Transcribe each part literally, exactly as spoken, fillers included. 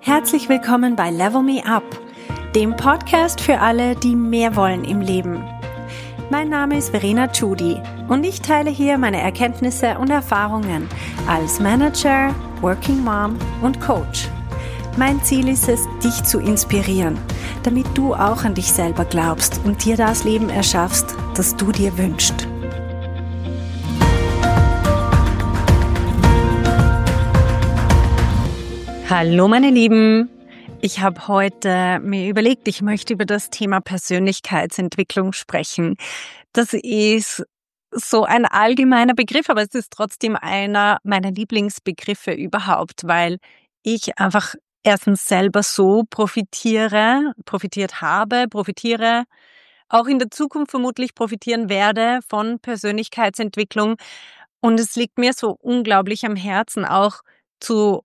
Herzlich willkommen bei Level Me Up, dem Podcast für alle, die mehr wollen im Leben. Mein Name ist Verena Tschudi und ich teile hier meine Erkenntnisse und Erfahrungen als Manager, Working Mom und Coach. Mein Ziel ist es, dich zu inspirieren, damit du auch an dich selber glaubst und dir das Leben erschaffst, das du dir wünschst. Hallo meine Lieben, ich habe heute mir überlegt, ich möchte über das Thema Persönlichkeitsentwicklung sprechen. Das ist so ein allgemeiner Begriff, aber es ist trotzdem einer meiner Lieblingsbegriffe überhaupt, weil ich einfach erstens selber so profitiere, profitiert habe, profitiere, auch in der Zukunft vermutlich profitieren werde von Persönlichkeitsentwicklung. Und es liegt mir so unglaublich am Herzen, auch zu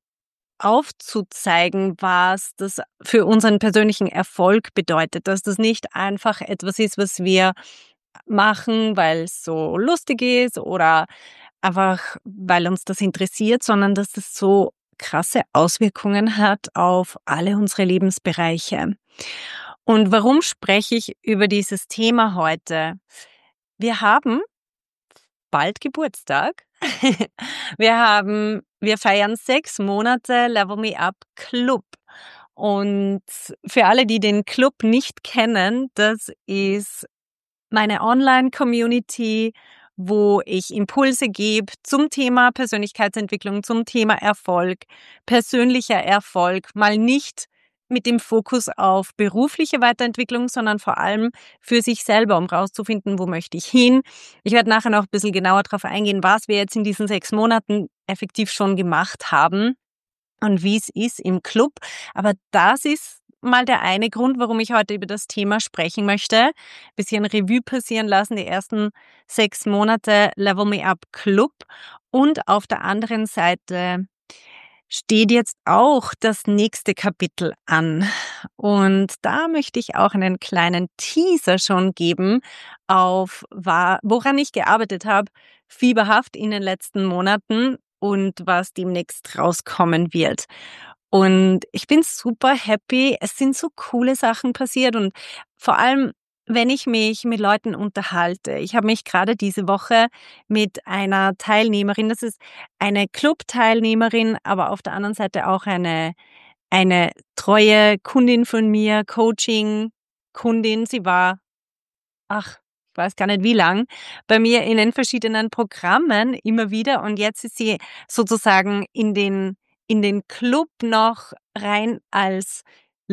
aufzuzeigen, was das für unseren persönlichen Erfolg bedeutet, dass das nicht einfach etwas ist, was wir machen, weil es so lustig ist oder einfach, weil uns das interessiert, sondern dass das so krasse Auswirkungen hat auf alle unsere Lebensbereiche. Und warum spreche ich über dieses Thema heute? Wir haben bald Geburtstag. Wir haben, wir feiern sechs Monate Level Me Up Club. Und für alle, die den Club nicht kennen, das ist meine Online-Community, wo ich Impulse gebe zum Thema Persönlichkeitsentwicklung, zum Thema Erfolg, persönlicher Erfolg, mal nicht mit dem Fokus auf berufliche Weiterentwicklung, sondern vor allem für sich selber, um rauszufinden, wo möchte ich hin. Ich werde nachher noch ein bisschen genauer darauf eingehen, was wir jetzt in diesen sechs Monaten effektiv schon gemacht haben und wie es ist im Club. Aber das ist mal der eine Grund, warum ich heute über das Thema sprechen möchte. Ein bisschen Revue passieren lassen, die ersten sechs Monate Level Me Up Club. Und auf der anderen Seite steht jetzt auch das nächste Kapitel an. Und da möchte ich auch einen kleinen Teaser schon geben, auf woran ich gearbeitet habe, fieberhaft in den letzten Monaten und was demnächst rauskommen wird. Und ich bin super happy. Es sind so coole Sachen passiert und vor allem, wenn ich mich mit Leuten unterhalte. Ich habe mich gerade diese Woche mit einer Teilnehmerin, das ist eine Club-Teilnehmerin, aber auf der anderen Seite auch eine, eine treue Kundin von mir, Coaching-Kundin. Sie war, ach, ich weiß gar nicht wie lang, bei mir in den verschiedenen Programmen immer wieder und jetzt ist sie sozusagen in den, in den Club noch rein als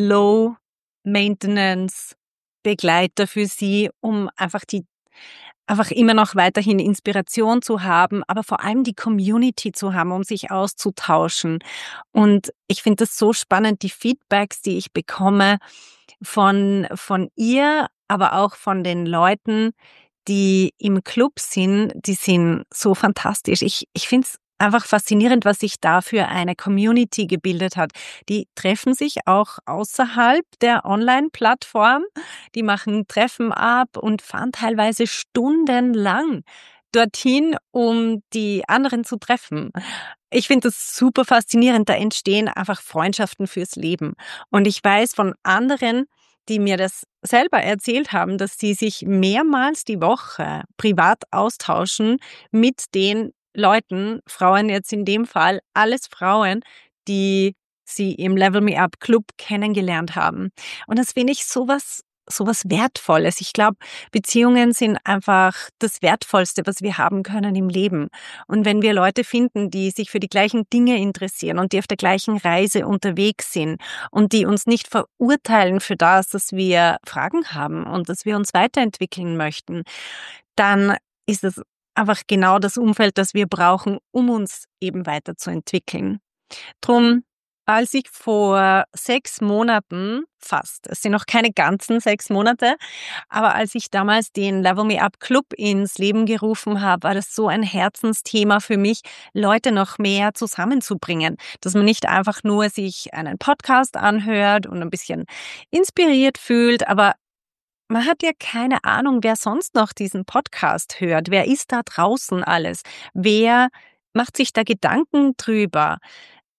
Low-Maintenance Begleiter für sie, um einfach die einfach immer noch weiterhin Inspiration zu haben, aber vor allem die Community zu haben, um sich auszutauschen. Und ich finde das so spannend, die Feedbacks, die ich bekomme von von ihr, aber auch von den Leuten, die im Club sind, die sind so fantastisch. Ich ich finde es einfach faszinierend, was sich da für eine Community gebildet hat. Die treffen sich auch außerhalb der Online-Plattform. Die machen Treffen ab und fahren teilweise stundenlang dorthin, um die anderen zu treffen. Ich finde das super faszinierend. Da entstehen einfach Freundschaften fürs Leben. Und ich weiß von anderen, die mir das selber erzählt haben, dass sie sich mehrmals die Woche privat austauschen mit den Leuten, Frauen jetzt in dem Fall, alles Frauen, die sie im Level Me Up Club kennengelernt haben. Und das finde ich sowas, sowas Wertvolles. Ich glaube, Beziehungen sind einfach das Wertvollste, was wir haben können im Leben. Und wenn wir Leute finden, die sich für die gleichen Dinge interessieren und die auf der gleichen Reise unterwegs sind und die uns nicht verurteilen für das, dass wir Fragen haben und dass wir uns weiterentwickeln möchten, dann ist es einfach genau das Umfeld, das wir brauchen, um uns eben weiterzuentwickeln. Drum, als ich vor sechs Monaten fast, es sind noch keine ganzen sechs Monate, aber als ich damals den Level Me Up Club ins Leben gerufen habe, war das so ein Herzensthema für mich, Leute noch mehr zusammenzubringen, dass man nicht einfach nur sich einen Podcast anhört und ein bisschen inspiriert fühlt, aber man hat ja keine Ahnung, wer sonst noch diesen Podcast hört. Wer ist da draußen alles? Wer macht sich da Gedanken drüber?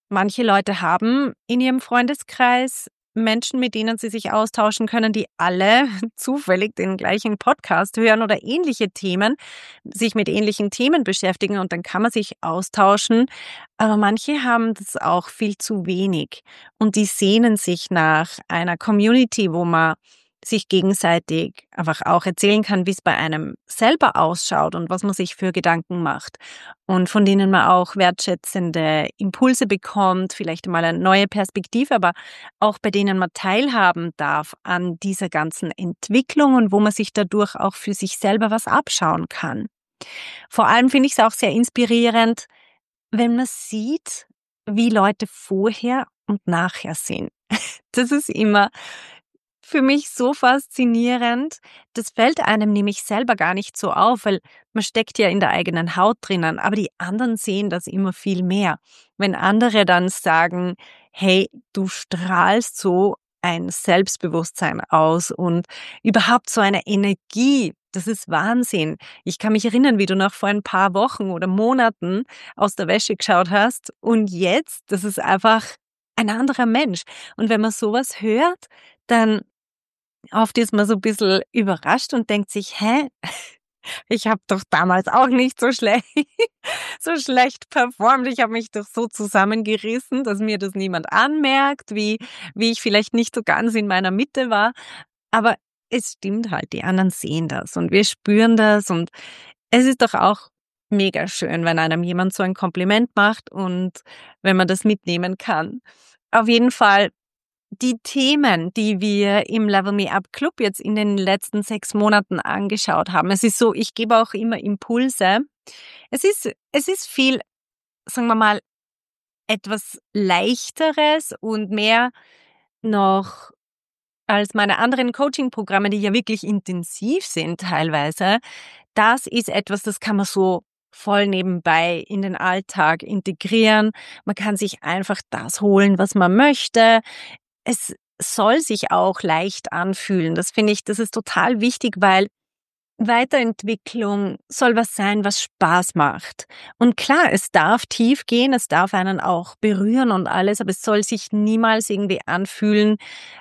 Manche Leute haben in ihrem Freundeskreis Menschen, mit denen sie sich austauschen können, die alle zufällig den gleichen Podcast hören oder ähnliche Themen, sich mit ähnlichen Themen beschäftigen und dann kann man sich austauschen. Aber manche haben das auch viel zu wenig und die sehnen sich nach einer Community, wo man sich gegenseitig einfach auch erzählen kann, wie es bei einem selber ausschaut und was man sich für Gedanken macht und von denen man auch wertschätzende Impulse bekommt, vielleicht mal eine neue Perspektive, aber auch bei denen man teilhaben darf an dieser ganzen Entwicklung und wo man sich dadurch auch für sich selber was abschauen kann. Vor allem finde ich es auch sehr inspirierend, wenn man sieht, wie Leute vorher und nachher sind. Das ist immer für mich so faszinierend. Das fällt einem nämlich selber gar nicht so auf, weil man steckt ja in der eigenen Haut drinnen, aber die anderen sehen das immer viel mehr. Wenn andere dann sagen, hey, du strahlst so ein Selbstbewusstsein aus und überhaupt so eine Energie, das ist Wahnsinn. Ich kann mich erinnern, wie du noch vor ein paar Wochen oder Monaten aus der Wäsche geschaut hast und jetzt, das ist einfach ein anderer Mensch. Und wenn man sowas hört, dann oft ist man so ein bisschen überrascht und denkt sich: „Hä, ich habe doch damals auch nicht so schlecht so schlecht performt. Ich habe mich doch so zusammengerissen, dass mir das niemand anmerkt, wie wie ich vielleicht nicht so ganz in meiner Mitte war.“ Aber es stimmt halt, die anderen sehen das und wir spüren das und es ist doch auch mega schön, wenn einem jemand so ein Kompliment macht und wenn man das mitnehmen kann. Auf jeden Fall die Themen, die wir im Level Me Up Club jetzt in den letzten sechs Monaten angeschaut haben. Es ist so, ich gebe auch immer Impulse. Es ist, es ist viel, sagen wir mal, etwas Leichteres und mehr noch als meine anderen Coaching-Programme, die ja wirklich intensiv sind teilweise. Das ist etwas, das kann man so voll nebenbei in den Alltag integrieren. Man kann sich einfach das holen, was man möchte. Es soll sich auch leicht anfühlen. Das finde ich, das ist total wichtig, weil Weiterentwicklung soll was sein, was Spaß macht. Und klar, es darf tief gehen, es darf einen auch berühren und alles, aber es soll sich niemals irgendwie anfühlen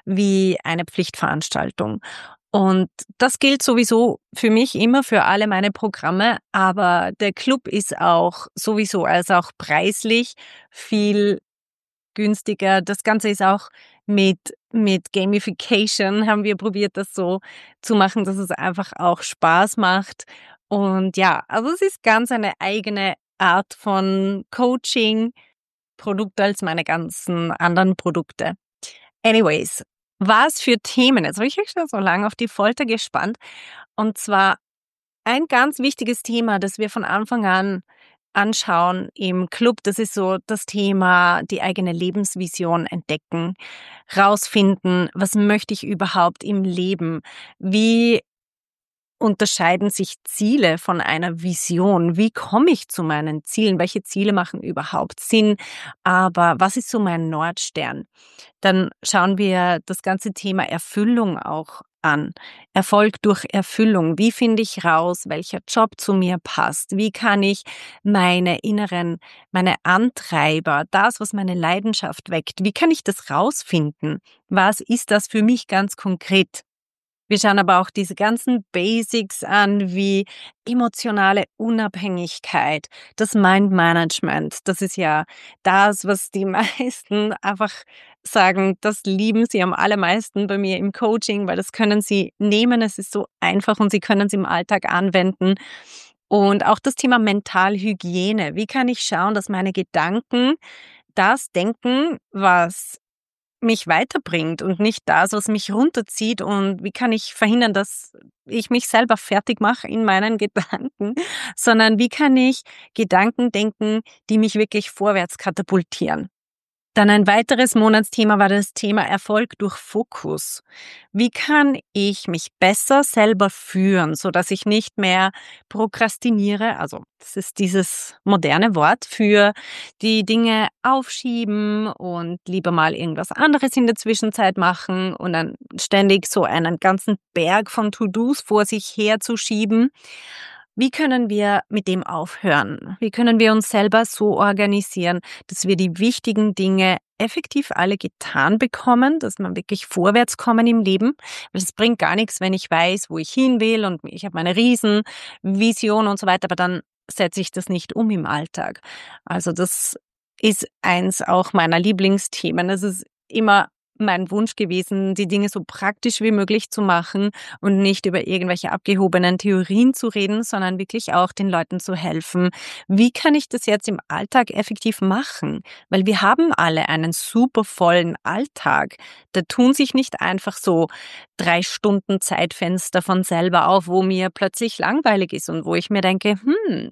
wie eine Pflichtveranstaltung. Und das gilt sowieso für mich immer, für alle meine Programme, aber der Club ist auch sowieso, also auch preislich viel günstiger. Das Ganze ist auch mit mit Gamification haben wir probiert, das so zu machen, dass es einfach auch Spaß macht. Und ja, also es ist ganz eine eigene Art von Coaching, Produkt als meine ganzen anderen Produkte. Anyways, was für Themen? Jetzt habe ich euch schon so lange auf die Folter gespannt. Und zwar ein ganz wichtiges Thema, das wir von Anfang an anschauen im Club, das ist so das Thema die eigene Lebensvision entdecken, rausfinden, was möchte ich überhaupt im Leben? Wie unterscheiden sich Ziele von einer Vision? Wie komme ich zu meinen Zielen? Welche Ziele machen überhaupt Sinn? Aber was ist so mein Nordstern? Dann schauen wir das ganze Thema Erfüllung auch an. Erfolg durch Erfüllung. Wie finde ich raus, welcher Job zu mir passt? Wie kann ich meine inneren, meine Antreiber, das, was meine Leidenschaft weckt, wie kann ich das rausfinden? Was ist das für mich ganz konkret? Wir schauen aber auch diese ganzen Basics an, wie emotionale Unabhängigkeit, das Mindmanagement. Das ist ja das, was die meisten einfach sagen, das lieben sie am allermeisten bei mir im Coaching, weil das können sie nehmen. Es ist so einfach und sie können es im Alltag anwenden. Und auch das Thema Mentalhygiene. Wie kann ich schauen, dass meine Gedanken das denken, was mich weiterbringt und nicht das, was mich runterzieht, und wie kann ich verhindern, dass ich mich selber fertig mache in meinen Gedanken, sondern wie kann ich Gedanken denken, die mich wirklich vorwärts katapultieren. Dann ein weiteres Monatsthema war das Thema Erfolg durch Fokus. Wie kann ich mich besser selber führen, so dass ich nicht mehr prokrastiniere? Also, das ist dieses moderne Wort für die Dinge aufschieben und lieber mal irgendwas anderes in der Zwischenzeit machen und dann ständig so einen ganzen Berg von To-Dos vor sich herzuschieben. Wie können wir mit dem aufhören? Wie können wir uns selber so organisieren, dass wir die wichtigen Dinge effektiv alle getan bekommen, dass wir wirklich vorwärts kommen im Leben? Weil es bringt gar nichts, wenn ich weiß, wo ich hin will und ich habe meine Riesenvision und so weiter, aber dann setze ich das nicht um im Alltag. Also das ist eins auch meiner Lieblingsthemen. Es ist immer mein Wunsch gewesen, die Dinge so praktisch wie möglich zu machen und nicht über irgendwelche abgehobenen Theorien zu reden, sondern wirklich auch den Leuten zu helfen. Wie kann ich das jetzt im Alltag effektiv machen? Weil wir haben alle einen super vollen Alltag. Da tun sich nicht einfach so drei Stunden Zeitfenster von selber auf, wo mir plötzlich langweilig ist und wo ich mir denke, hm,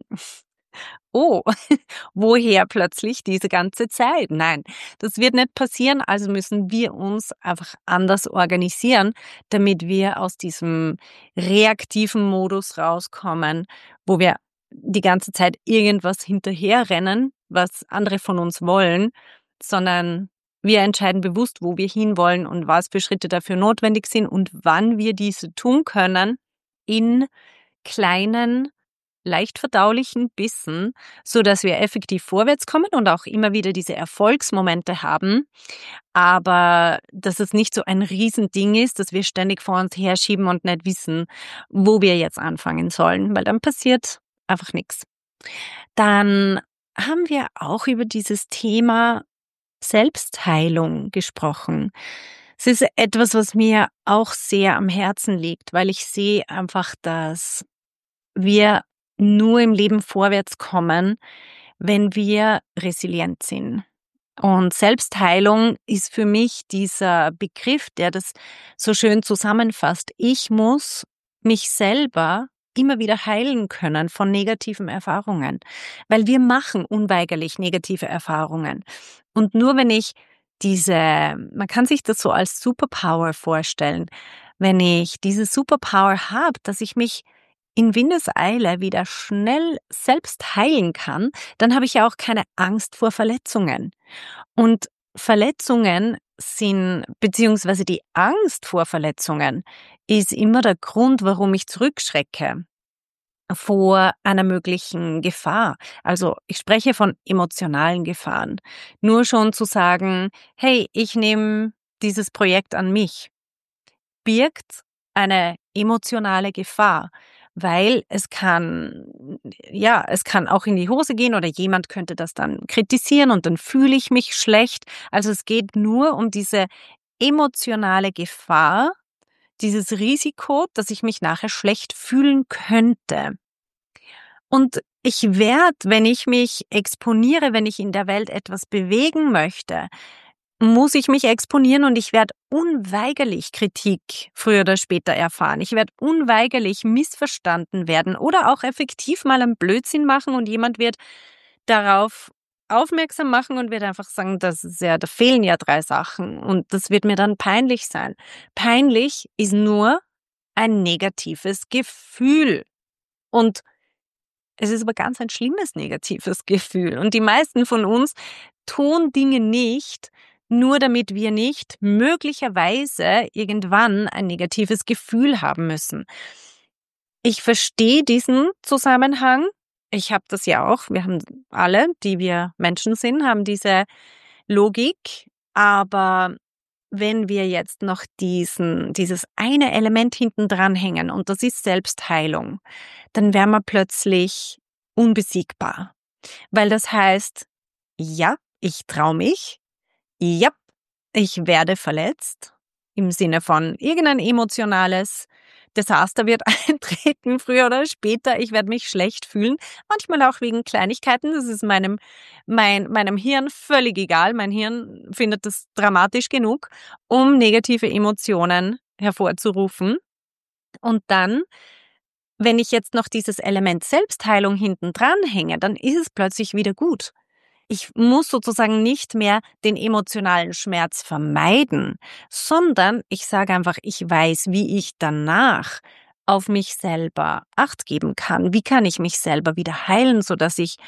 oh, woher plötzlich diese ganze Zeit? Nein, das wird nicht passieren, also müssen wir uns einfach anders organisieren, damit wir aus diesem reaktiven Modus rauskommen, wo wir die ganze Zeit irgendwas hinterherrennen, was andere von uns wollen, sondern wir entscheiden bewusst, wo wir hinwollen und was für Schritte dafür notwendig sind und wann wir diese tun können in kleinen, leicht verdaulichen Bissen, so dass wir effektiv vorwärts kommen und auch immer wieder diese Erfolgsmomente haben, aber dass es nicht so ein Riesending ist, dass wir ständig vor uns herschieben und nicht wissen, wo wir jetzt anfangen sollen, weil dann passiert einfach nichts. Dann haben wir auch über dieses Thema Selbstheilung gesprochen. Es ist etwas, was mir auch sehr am Herzen liegt, weil ich sehe einfach, dass wir nur im Leben vorwärts kommen, wenn wir resilient sind. Und Selbstheilung ist für mich dieser Begriff, der das so schön zusammenfasst. Ich muss mich selber immer wieder heilen können von negativen Erfahrungen, weil wir machen unweigerlich negative Erfahrungen. Und nur wenn ich diese, man kann sich das so als Superpower vorstellen, wenn ich diese Superpower habe, dass ich mich in Windeseile wieder schnell selbst heilen kann, dann habe ich ja auch keine Angst vor Verletzungen. Und Verletzungen sind, beziehungsweise die Angst vor Verletzungen ist immer der Grund, warum ich zurückschrecke vor einer möglichen Gefahr. Also ich spreche von emotionalen Gefahren. Nur schon zu sagen, hey, ich nehme dieses Projekt an mich, birgt eine emotionale Gefahr, weil es kann, ja, es kann auch in die Hose gehen oder jemand könnte das dann kritisieren und dann fühle ich mich schlecht. Also es geht nur um diese emotionale Gefahr, dieses Risiko, dass ich mich nachher schlecht fühlen könnte. Und ich werde, wenn ich mich exponiere, wenn ich in der Welt etwas bewegen möchte, muss ich mich exponieren und ich werde unweigerlich Kritik früher oder später erfahren. Ich werde unweigerlich missverstanden werden oder auch effektiv mal einen Blödsinn machen und jemand wird darauf aufmerksam machen und wird einfach sagen, das ist ja, da fehlen ja drei Sachen und das wird mir dann peinlich sein. Peinlich ist nur ein negatives Gefühl und es ist aber ganz ein schlimmes negatives Gefühl und die meisten von uns tun Dinge nicht, nur damit wir nicht möglicherweise irgendwann ein negatives Gefühl haben müssen. Ich verstehe diesen Zusammenhang. Ich habe das ja auch. Wir haben alle, die wir Menschen sind, haben diese Logik. Aber wenn wir jetzt noch diesen, dieses eine Element hinten dran hängen und das ist Selbstheilung, dann wären wir plötzlich unbesiegbar. Weil das heißt, ja, ich traue mich, ja, ich werde verletzt, im Sinne von irgendein emotionales Desaster wird eintreten, früher oder später. Ich werde mich schlecht fühlen, manchmal auch wegen Kleinigkeiten. Das ist meinem, mein, meinem Hirn völlig egal. Mein Hirn findet das dramatisch genug, um negative Emotionen hervorzurufen. Und dann, wenn ich jetzt noch dieses Element Selbstheilung hinten dran hänge, dann ist es plötzlich wieder gut. Ich muss sozusagen nicht mehr den emotionalen Schmerz vermeiden, sondern ich sage einfach, ich weiß, wie ich danach auf mich selber Acht geben kann. Wie kann ich mich selber wieder heilen, sodass ich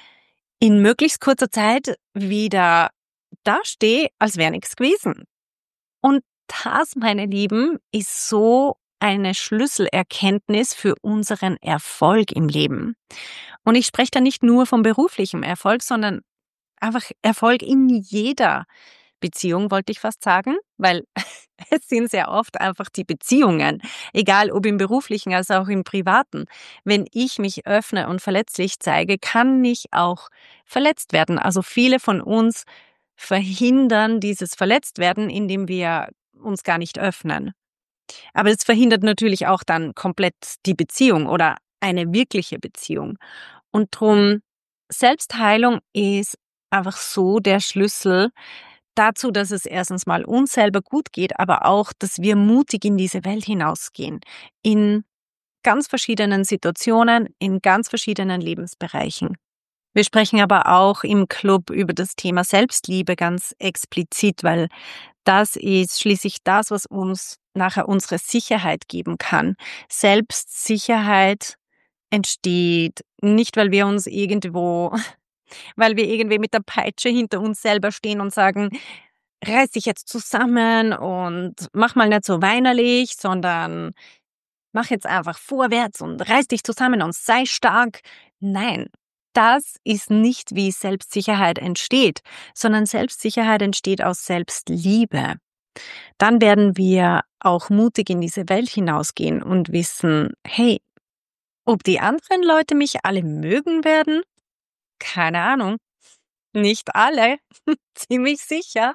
in möglichst kurzer Zeit wieder dastehe, als wäre nichts gewesen. Und das, meine Lieben, ist so eine Schlüsselerkenntnis für unseren Erfolg im Leben. Und ich spreche da nicht nur vom beruflichen Erfolg, sondern einfach Erfolg in jeder Beziehung, wollte ich fast sagen, weil es sind sehr oft einfach die Beziehungen, egal ob im beruflichen als auch im privaten. Wenn ich mich öffne und verletzlich zeige, kann ich auch verletzt werden. Also viele von uns verhindern dieses Verletztwerden, indem wir uns gar nicht öffnen. Aber es verhindert natürlich auch dann komplett die Beziehung oder eine wirkliche Beziehung. Und drum, Selbstheilung ist einfach so der Schlüssel dazu, dass es erstens mal uns selber gut geht, aber auch, dass wir mutig in diese Welt hinausgehen. In ganz verschiedenen Situationen, in ganz verschiedenen Lebensbereichen. Wir sprechen aber auch im Club über das Thema Selbstliebe ganz explizit, weil das ist schließlich das, was uns nachher unsere Sicherheit geben kann. Selbstsicherheit entsteht nicht, weil wir uns irgendwo, weil wir irgendwie mit der Peitsche hinter uns selber stehen und sagen, reiß dich jetzt zusammen und mach mal nicht so weinerlich, sondern mach jetzt einfach vorwärts und reiß dich zusammen und sei stark. Nein, das ist nicht, wie Selbstsicherheit entsteht, sondern Selbstsicherheit entsteht aus Selbstliebe. Dann werden wir auch mutig in diese Welt hinausgehen und wissen, hey, ob die anderen Leute mich alle mögen werden? Keine Ahnung. Nicht alle, ziemlich sicher.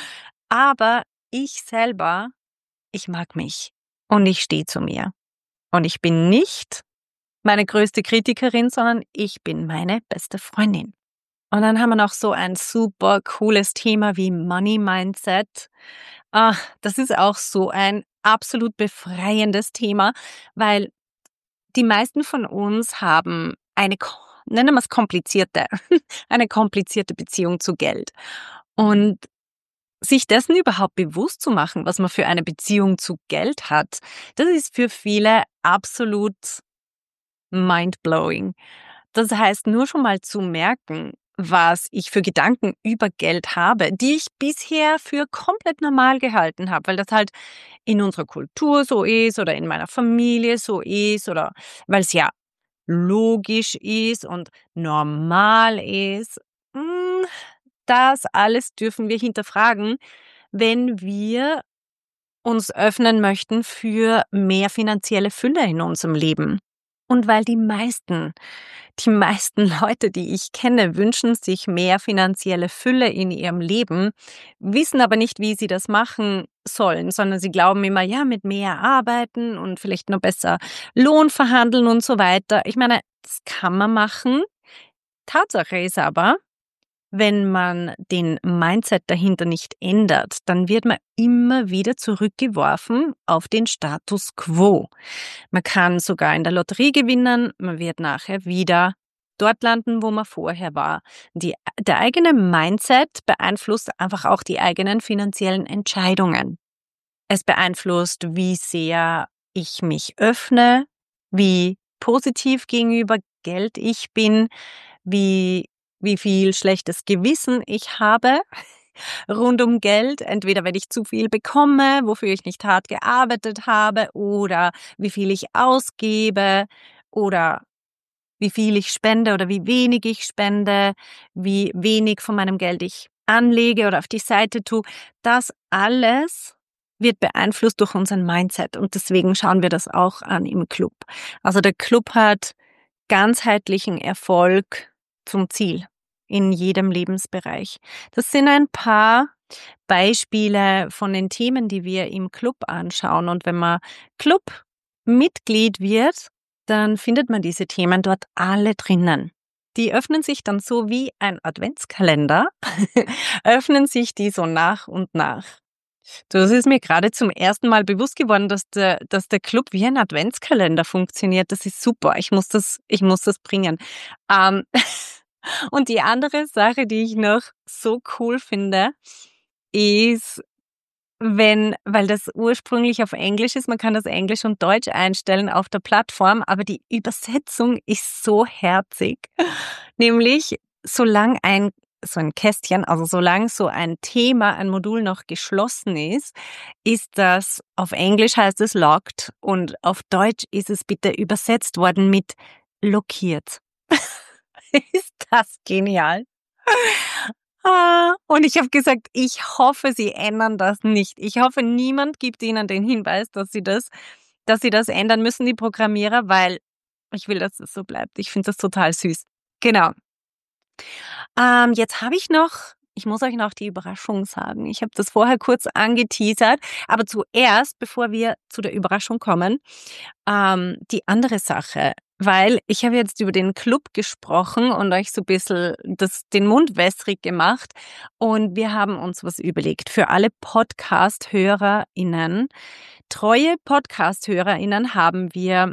Aber ich selber, ich mag mich und ich stehe zu mir. Und ich bin nicht meine größte Kritikerin, sondern ich bin meine beste Freundin. Und dann haben wir noch so ein super cooles Thema wie Money Mindset. Ah, das ist auch so ein absolut befreiendes Thema, weil die meisten von uns haben eine, ko- nennen wir es komplizierte, eine komplizierte Beziehung zu Geld. Und sich dessen überhaupt bewusst zu machen, was man für eine Beziehung zu Geld hat, das ist für viele absolut mindblowing. Das heißt, nur schon mal zu merken, was ich für Gedanken über Geld habe, die ich bisher für komplett normal gehalten habe, weil das halt in unserer Kultur so ist oder in meiner Familie so ist oder weil es ja logisch ist und normal ist. Mm, Das alles dürfen wir hinterfragen, wenn wir uns öffnen möchten für mehr finanzielle Fülle in unserem Leben. Und weil die meisten, die meisten Leute, die ich kenne, wünschen sich mehr finanzielle Fülle in ihrem Leben, wissen aber nicht, wie sie das machen sollen, sondern sie glauben immer, ja, mit mehr arbeiten und vielleicht noch besser Lohn verhandeln und so weiter. Ich meine, das kann man machen. Tatsache ist aber, wenn man den Mindset dahinter nicht ändert, dann wird man immer wieder zurückgeworfen auf den Status quo. Man kann sogar in der Lotterie gewinnen, man wird nachher wieder dort landen, wo man vorher war. Die, der eigene Mindset beeinflusst einfach auch die eigenen finanziellen Entscheidungen. Es beeinflusst, wie sehr ich mich öffne, wie positiv gegenüber Geld ich bin, wie, wie viel schlechtes Gewissen ich habe rund um Geld. Entweder wenn ich zu viel bekomme, wofür ich nicht hart gearbeitet habe, oder wie viel ich ausgebe, oder wie viel ich spende oder wie wenig ich spende, wie wenig von meinem Geld ich anlege oder auf die Seite tue. Das alles wird beeinflusst durch unseren Mindset und deswegen schauen wir das auch an im Club. Also der Club hat ganzheitlichen Erfolg zum Ziel in jedem Lebensbereich. Das sind ein paar Beispiele von den Themen, die wir im Club anschauen. Und wenn man Clubmitglied wird, dann findet man diese Themen dort alle drinnen. Die öffnen sich dann so wie ein Adventskalender, öffnen sich die so nach und nach. Das ist mir gerade zum ersten Mal bewusst geworden, dass der, dass der Club wie ein Adventskalender funktioniert. Das ist super. Ich muss das, ich muss das bringen. Ähm, und die andere Sache, die ich noch so cool finde, ist, wenn, weil das ursprünglich auf Englisch ist, man kann das Englisch und Deutsch einstellen auf der Plattform, aber die Übersetzung ist so herzig. Nämlich, solange ein so ein Kästchen, also solange so ein Thema, ein Modul noch geschlossen ist, ist das, auf Englisch heißt es locked und auf Deutsch ist es bitte übersetzt worden mit blockiert. Ist das genial? Ah, und ich habe gesagt, ich hoffe, sie ändern das nicht. Ich hoffe, niemand gibt ihnen den Hinweis, dass sie das dass sie das ändern müssen, die Programmierer, weil ich will, dass es so bleibt. Ich finde das total süß. Genau. Ähm, jetzt habe ich noch ich muss euch noch die Überraschung sagen. Ich habe das vorher kurz angeteasert, aber zuerst, bevor wir zu der Überraschung kommen, ähm, die andere Sache, weil ich habe jetzt über den Club gesprochen und euch so ein bisschen das den Mund wässrig gemacht und wir haben uns was überlegt für alle Podcast-HörerInnen. Treue Podcast-HörerInnen haben wir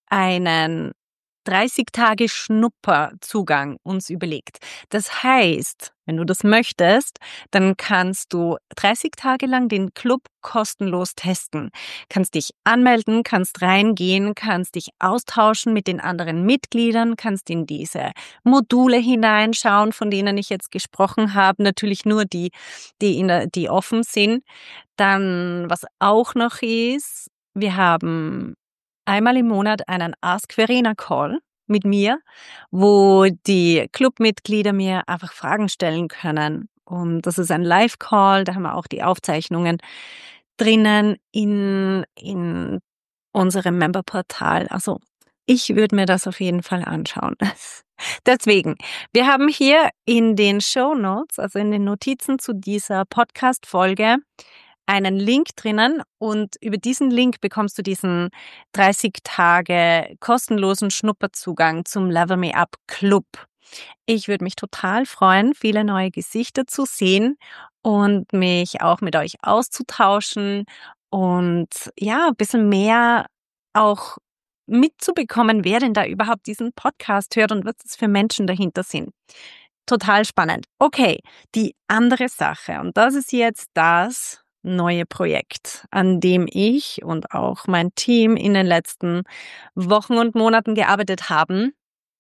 einen dreißig Tage Schnupperzugang uns überlegt. Das heißt, wenn du das möchtest, dann kannst du dreißig Tage lang den Club kostenlos testen. Kannst dich anmelden, kannst reingehen, kannst dich austauschen mit den anderen Mitgliedern, kannst in diese Module hineinschauen, von denen ich jetzt gesprochen habe. Natürlich nur die, die, in der, die offen sind. Dann, was auch noch ist, wir haben einmal im Monat einen Ask Verena Call mit mir, wo die Clubmitglieder mir einfach Fragen stellen können. Und das ist ein Live-Call, da haben wir auch die Aufzeichnungen drinnen in, in unserem Memberportal. Also ich würde mir das auf jeden Fall anschauen. Deswegen, wir haben hier in den Shownotes, also in den Notizen zu dieser Podcast-Folge, einen Link drinnen und über diesen Link bekommst du diesen dreißig Tage kostenlosen Schnupperzugang zum Level Me Up Club. Ich würde mich total freuen, viele neue Gesichter zu sehen und mich auch mit euch auszutauschen und ja, ein bisschen mehr auch mitzubekommen, wer denn da überhaupt diesen Podcast hört und was es für Menschen dahinter sind. Total spannend. Okay, die andere Sache und das ist jetzt das neue Projekt, an dem ich und auch mein Team in den letzten Wochen und Monaten gearbeitet haben.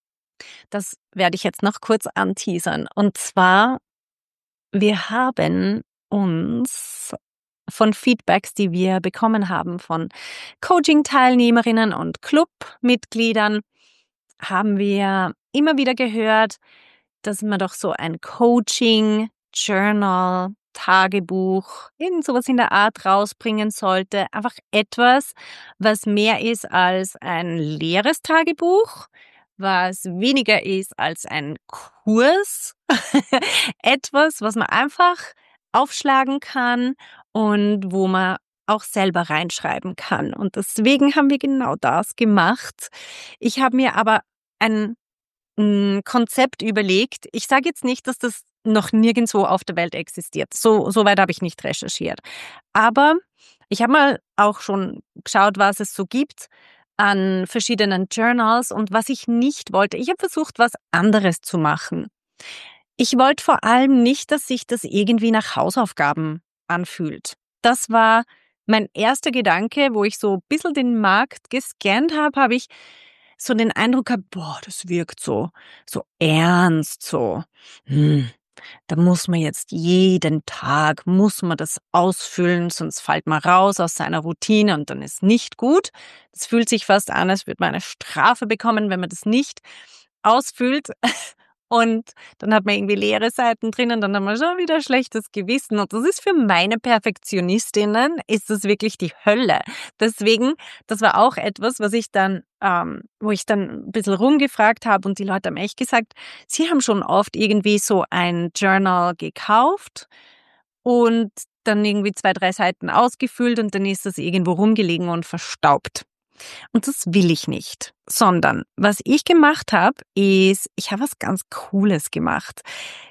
Das werde ich jetzt noch kurz anteasern. Und zwar, wir haben uns von Feedbacks, die wir bekommen haben von Coaching-Teilnehmerinnen und Clubmitgliedern, haben wir immer wieder gehört, dass man doch so ein Coaching, Journal, Tagebuch, irgend sowas in der Art rausbringen sollte. Einfach etwas, was mehr ist als ein leeres Tagebuch, was weniger ist als ein Kurs. Etwas, was man einfach aufschlagen kann und wo man auch selber reinschreiben kann. Und deswegen haben wir genau das gemacht. Ich habe mir aber ein ein Konzept überlegt. Ich sage jetzt nicht, dass das noch nirgendwo auf der Welt existiert. So, so weit habe ich nicht recherchiert. Aber ich habe mal auch schon geschaut, was es so gibt an verschiedenen Journals und was ich nicht wollte. Ich habe versucht, was anderes zu machen. Ich wollte vor allem nicht, dass sich das irgendwie nach Hausaufgaben anfühlt. Das war mein erster Gedanke, wo ich so ein bisschen den Markt gescannt habe, habe ich so den Eindruck gehabt, boah, das wirkt so, so ernst, so, hm, da muss man jetzt jeden Tag, muss man das ausfüllen, sonst fällt man raus aus seiner Routine und dann ist nicht gut. Das fühlt sich fast an, als würde man eine Strafe bekommen, wenn man das nicht ausfüllt. Und dann hat man irgendwie leere Seiten drinnen, dann haben wir schon wieder schlechtes Gewissen. Und das ist für meine Perfektionistinnen, ist das wirklich die Hölle. Deswegen, das war auch etwas, was ich dann, ähm, wo ich dann ein bisschen rumgefragt habe und die Leute haben echt gesagt, sie haben schon oft irgendwie so ein Journal gekauft und dann irgendwie zwei, drei Seiten ausgefüllt und dann ist das irgendwo rumgelegen und verstaubt. Und das will ich nicht, sondern was ich gemacht habe, ist, ich habe was ganz Cooles gemacht.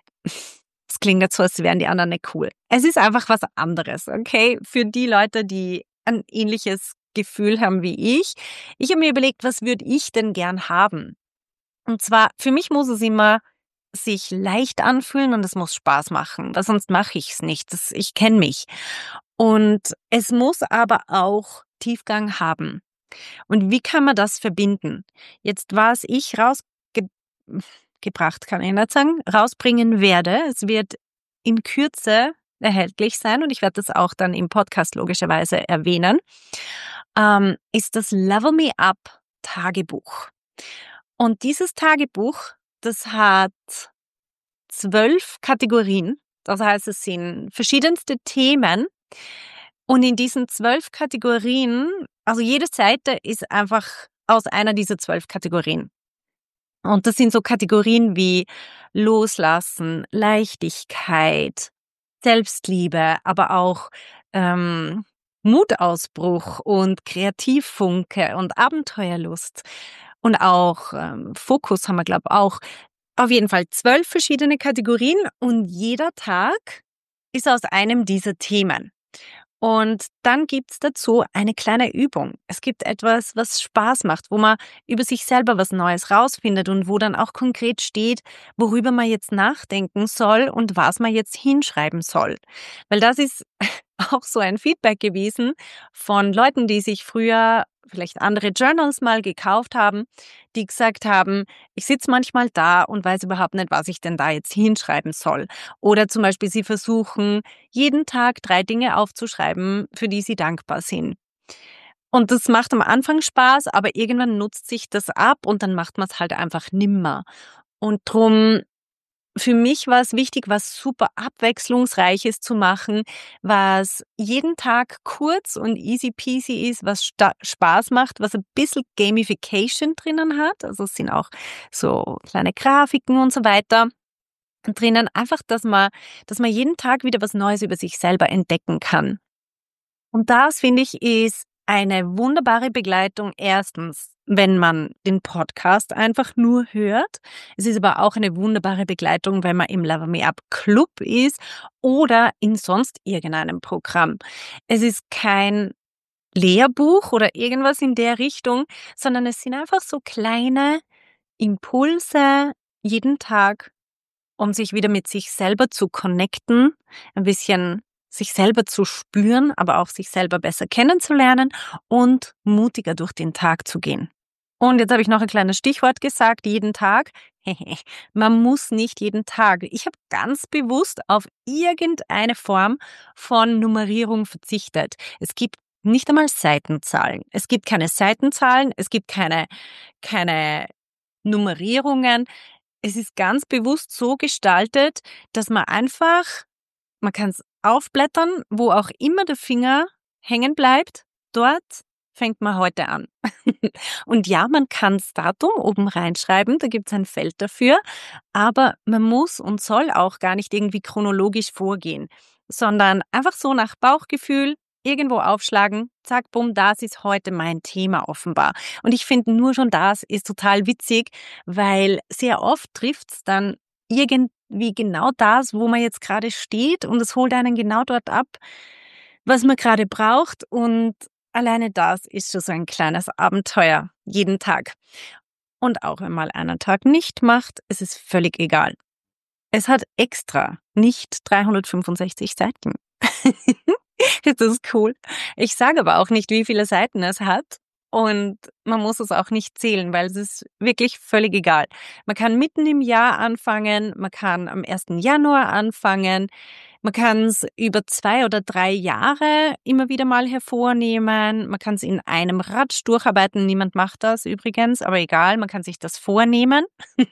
Es klingt jetzt so, als wären die anderen nicht cool. Es ist einfach was anderes, okay? Für die Leute, die ein ähnliches Gefühl haben wie ich. Ich habe mir überlegt, was würde ich denn gern haben? Und zwar, für mich muss es immer sich leicht anfühlen und es muss Spaß machen, weil sonst mache ich es nicht. Das, ich kenne mich. Und es muss aber auch Tiefgang haben. Und wie kann man das verbinden? Jetzt, was ich rausge rausgebracht, kann ich nicht sagen, rausbringen werde. Es wird in Kürze erhältlich sein und ich werde das auch dann im Podcast logischerweise erwähnen, ähm, ist das Level Me Up Tagebuch. Und dieses Tagebuch, das hat zwölf Kategorien. Das heißt, es sind verschiedenste Themen. Und in diesen zwölf Kategorien, also jede Seite ist einfach aus einer dieser zwölf Kategorien. Und das sind so Kategorien wie Loslassen, Leichtigkeit, Selbstliebe, aber auch ähm, Mutausbruch und Kreativfunke und Abenteuerlust. Und auch ähm, Fokus haben wir, glaube ich, auch. Auf jeden Fall zwölf verschiedene Kategorien und jeder Tag ist aus einem dieser Themen. Und dann gibt's dazu eine kleine Übung. Es gibt etwas, was Spaß macht, wo man über sich selber was Neues rausfindet und wo dann auch konkret steht, worüber man jetzt nachdenken soll und was man jetzt hinschreiben soll. Weil das ist auch so ein Feedback gewesen von Leuten, die sich früher vielleicht andere Journals mal gekauft haben, die gesagt haben, ich sitze manchmal da und weiß überhaupt nicht, was ich denn da jetzt hinschreiben soll. Oder zum Beispiel, sie versuchen, jeden Tag drei Dinge aufzuschreiben, für die sie dankbar sind. Und das macht am Anfang Spaß, aber irgendwann nutzt sich das ab und dann macht man es halt einfach nimmer. Und drum, für mich war es wichtig, was super Abwechslungsreiches zu machen, was jeden Tag kurz und easy peasy ist, was sta- Spaß macht, was ein bisschen Gamification drinnen hat. Also es sind auch so kleine Grafiken und so weiter drinnen. Einfach, dass man, dass man jeden Tag wieder was Neues über sich selber entdecken kann. Und das, finde ich, ist eine wunderbare Begleitung. Erstens, wenn man den Podcast einfach nur hört. Es ist aber auch eine wunderbare Begleitung, wenn man im Level Me Up Club ist oder in sonst irgendeinem Programm. Es ist kein Lehrbuch oder irgendwas in der Richtung, sondern es sind einfach so kleine Impulse jeden Tag, um sich wieder mit sich selber zu connecten, ein bisschen sich selber zu spüren, aber auch sich selber besser kennenzulernen und mutiger durch den Tag zu gehen. Und jetzt habe ich noch ein kleines Stichwort gesagt, jeden Tag. Man muss nicht jeden Tag. Ich habe ganz bewusst auf irgendeine Form von Nummerierung verzichtet. Es gibt nicht einmal Seitenzahlen. Es gibt keine Seitenzahlen, es gibt keine, keine Nummerierungen. Es ist ganz bewusst so gestaltet, dass man einfach, man kann es aufblättern, wo auch immer der Finger hängen bleibt, dort fängt man heute an. Und ja, man kann das Datum oben reinschreiben, da gibt es ein Feld dafür, aber man muss und soll auch gar nicht irgendwie chronologisch vorgehen, sondern einfach so nach Bauchgefühl irgendwo aufschlagen, zack, bumm, das ist heute mein Thema offenbar. Und ich finde, nur schon das ist total witzig, weil sehr oft trifft es dann irgendwie genau das, wo man jetzt gerade steht und es holt einen genau dort ab, was man gerade braucht und alleine das ist schon so ein kleines Abenteuer jeden Tag. Und auch wenn mal einer Tag nicht macht, es ist völlig egal. Es hat extra nicht dreihundertfünfundsechzig Seiten. Das ist cool. Ich sage aber auch nicht, wie viele Seiten es hat. Und man muss es auch nicht zählen, weil es ist wirklich völlig egal. Man kann mitten im Jahr anfangen, man kann am ersten Januar anfangen, man kann es über zwei oder drei Jahre immer wieder mal hervornehmen, man kann es in einem Ratsch durcharbeiten, niemand macht das übrigens, aber egal, man kann sich das vornehmen.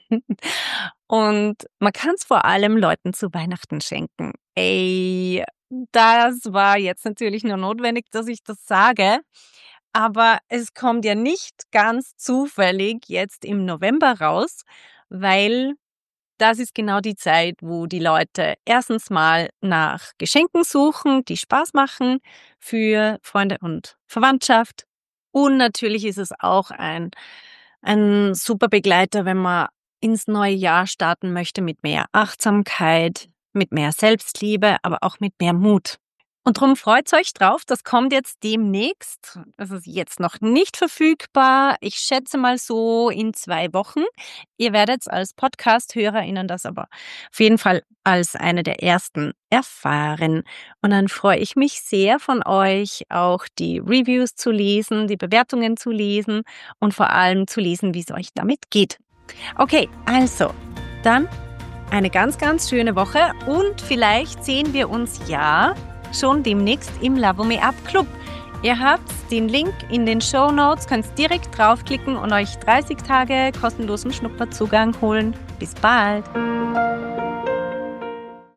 Und man kann es vor allem Leuten zu Weihnachten schenken. Ey, das war jetzt natürlich nur notwendig, dass ich das sage. Aber es kommt ja nicht ganz zufällig jetzt im November raus, weil das ist genau die Zeit, wo die Leute erstens mal nach Geschenken suchen, die Spaß machen für Freunde und Verwandtschaft. Und natürlich ist es auch ein, ein super Begleiter, wenn man ins neue Jahr starten möchte mit mehr Achtsamkeit, mit mehr Selbstliebe, aber auch mit mehr Mut. Und darum freut euch drauf, das kommt jetzt demnächst. Das ist jetzt noch nicht verfügbar. Ich schätze mal so in zwei Wochen. Ihr werdet als Podcast-HörerInnen das aber auf jeden Fall als eine der ersten erfahren. Und dann freue ich mich sehr von euch, auch die Reviews zu lesen, die Bewertungen zu lesen und vor allem zu lesen, wie es euch damit geht. Okay, also, dann eine ganz, ganz schöne Woche und vielleicht sehen wir uns ja schon demnächst im Lavo Me Up Club. Ihr habt den Link in den Shownotes, könnt direkt draufklicken und euch dreißig Tage kostenlosen Schnupperzugang holen. Bis bald!